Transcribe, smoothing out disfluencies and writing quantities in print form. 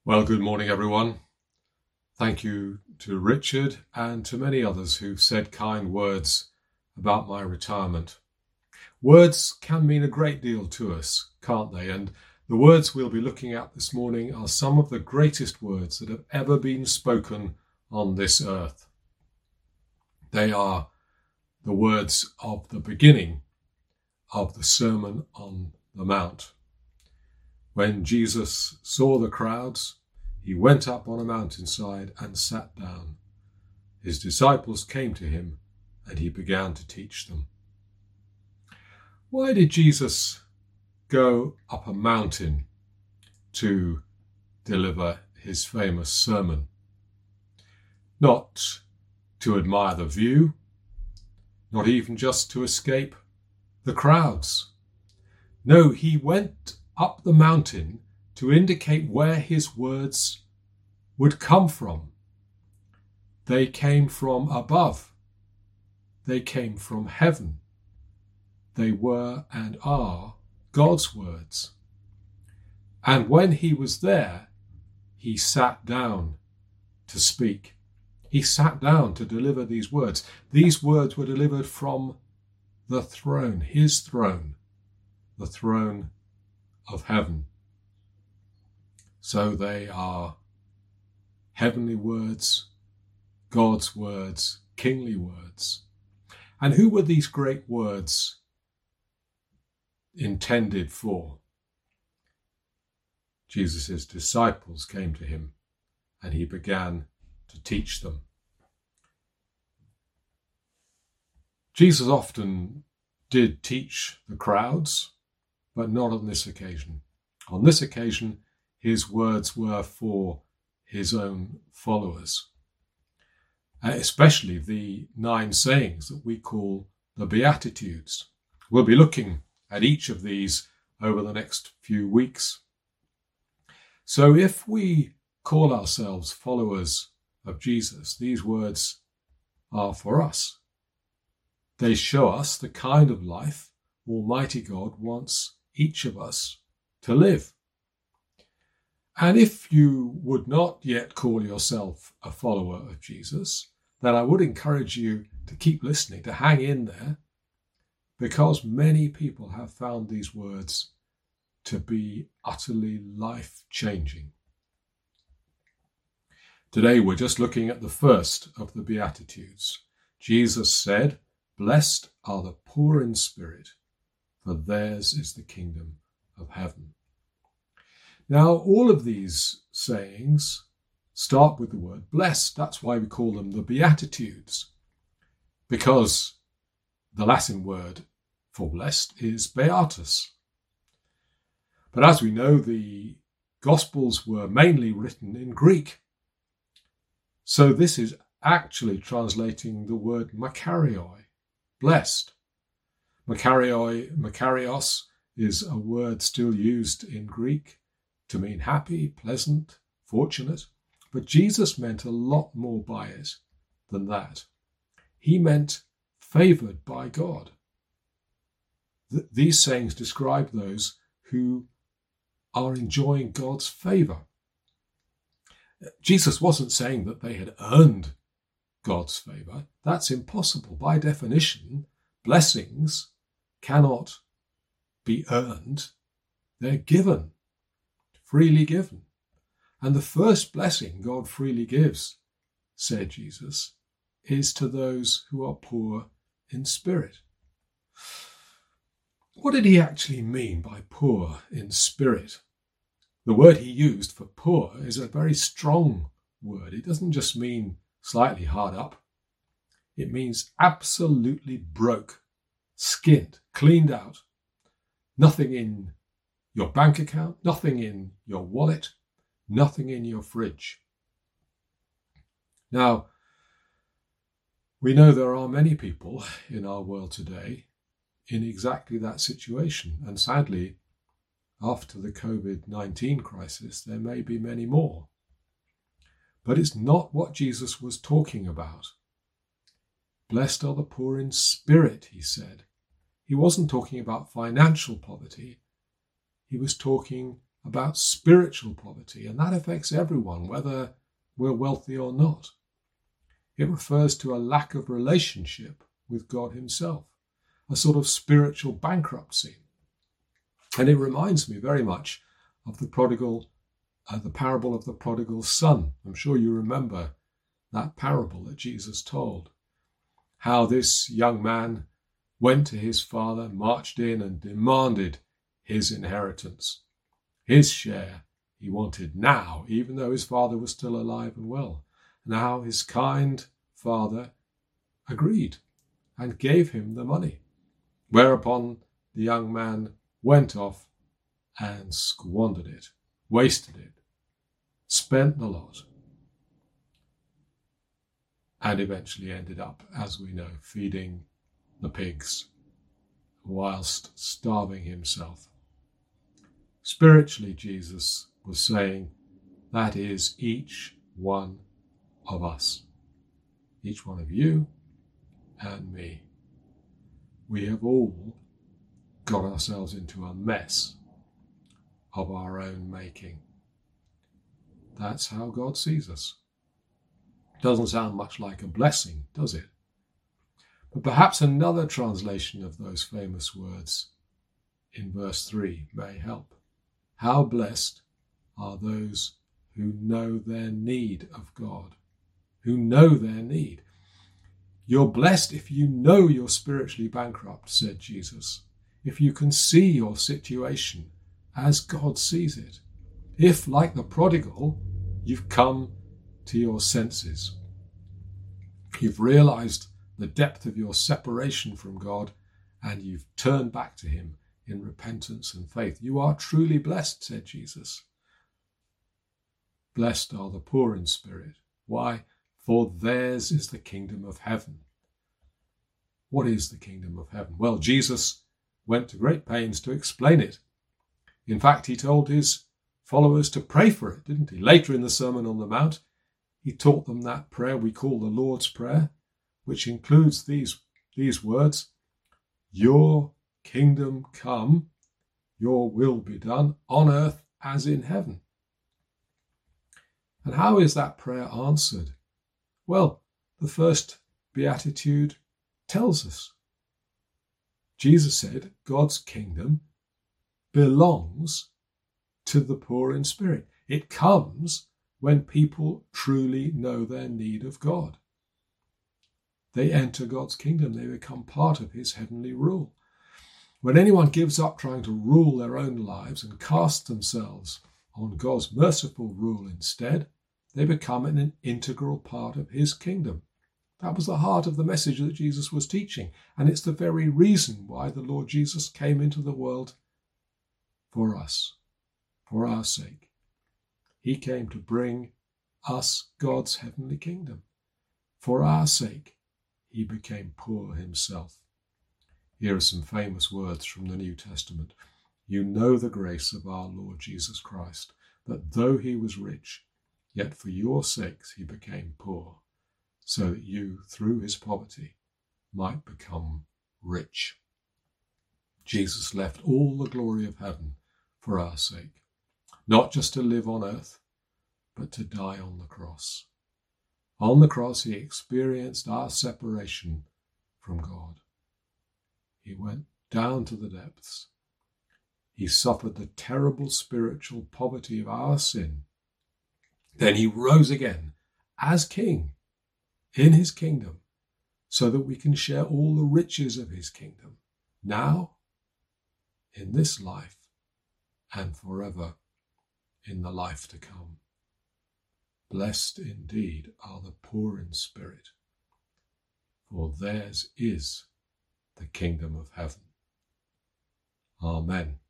Well, good morning, everyone. Thank you to Richard and to many others who've said kind words about my retirement. Words can mean a great deal to us, can't they? And the words we'll be looking at this morning are some of the greatest words that have ever been spoken on this earth. They are the words of the beginning of the Sermon on the Mount. When Jesus saw the crowds, he went up on a mountainside and sat down. His disciples came to him, and he began to teach them. Why did Jesus go up a mountain to deliver his famous sermon? Not to admire the view, not even just to escape the crowds. No, he went up the mountain to indicate where his words would come from. They came from above. They came from heaven. They were and are God's words. And when he was there, he sat down to speak. He sat down to deliver these words. These words were delivered from the throne, his throne, the throne of heaven. So they are heavenly words, God's words, kingly words. And who were these great words intended for? Jesus' disciples came to him, and he began to teach them. Jesus often did teach the crowds, but not on this occasion. On this occasion, his words were for his own followers, especially the 9 sayings that we call the Beatitudes. We'll be looking at each of these over the next few weeks. So if we call ourselves followers of Jesus, these words are for us. They show us the kind of life Almighty God wants each of us to live. And if you would not yet call yourself a follower of Jesus, then I would encourage you to keep listening, to hang in there, because many people have found these words to be utterly life-changing. Today we're just looking at the first of the Beatitudes. Jesus said, "Blessed are the poor in spirit, for theirs is the kingdom of heaven." Now, all of these sayings start with the word blessed. That's why we call them the Beatitudes, because the Latin word for blessed is beatus. But as we know, the Gospels were mainly written in Greek. So this is actually translating the word makarioi, blessed. Makarios is a word still used in Greek to mean happy, pleasant, fortunate. But Jesus meant a lot more by it than that. He meant favoured by God. These sayings describe those who are enjoying God's favour. Jesus wasn't saying that they had earned God's favour. That's impossible. By definition, blessings cannot be earned. They're given. Freely given. And the first blessing God freely gives, said Jesus, is to those who are poor in spirit. What did he actually mean by poor in spirit? The word he used for poor is a very strong word. It doesn't just mean slightly hard up. It means absolutely broke, skinned, cleaned out. Nothing in your bank account, nothing in your wallet, nothing in your fridge. Now, we know there are many people in our world today in exactly that situation. And sadly, after the COVID-19 crisis, there may be many more. But it's not what Jesus was talking about. Blessed are the poor in spirit, he said. He wasn't talking about financial poverty. He was talking about spiritual poverty, and that affects everyone, whether we're wealthy or not. It refers to a lack of relationship with God himself, a sort of spiritual bankruptcy. And it reminds me very much of the parable of the prodigal son. I'm sure you remember that parable that Jesus told. How this young man went to his father, marched in and demanded his inheritance. His share he wanted now, even though his father was still alive and well. Now his kind father agreed and gave him the money, whereupon the young man went off and squandered it, wasted it, spent the lot, and eventually ended up, as we know, feeding the pigs whilst starving himself. Spiritually, Jesus was saying, that is each one of us, each one of you and me. We have all got ourselves into a mess of our own making. That's how God sees us. Doesn't sound much like a blessing, does it? But perhaps another translation of those famous words in verse 3 may help. How blessed are those who know their need of God, who know their need. You're blessed if you know you're spiritually bankrupt, said Jesus, if you can see your situation as God sees it. If, like the prodigal, you've come to your senses. You've realized the depth of your separation from God and you've turned back to him in repentance and faith. You are truly blessed, said Jesus. Blessed are the poor in spirit. Why? For theirs is the kingdom of heaven. What is the kingdom of heaven? Well, Jesus went to great pains to explain it. In fact, he told his followers to pray for it, didn't he? Later in the Sermon on the Mount, he taught them that prayer we call the Lord's Prayer, which includes these words, your kingdom come, your will be done on earth as in heaven. And how is that prayer answered? Well, the first beatitude tells us. Jesus said God's kingdom belongs to the poor in spirit. It comes when people truly know their need of God. They enter God's kingdom. They become part of his heavenly rule. When anyone gives up trying to rule their own lives and cast themselves on God's merciful rule instead, they become an integral part of his kingdom. That was the heart of the message that Jesus was teaching, and it's the very reason why the Lord Jesus came into the world for us, for our sake. He came to bring us God's heavenly kingdom. For our sake, he became poor himself. Here are some famous words from the New Testament. You know the grace of our Lord Jesus Christ, that though he was rich, yet for your sakes he became poor, so that you, through his poverty, might become rich. Jesus left all the glory of heaven for our sake, not just to live on earth, but to die on the cross. On the cross, he experienced our separation from God. He went down to the depths. He suffered the terrible spiritual poverty of our sin. Then he rose again as king in his kingdom so that we can share all the riches of his kingdom now, in this life, and forever in the life to come. Blessed indeed are the poor in spirit, for theirs is the kingdom of heaven. Amen.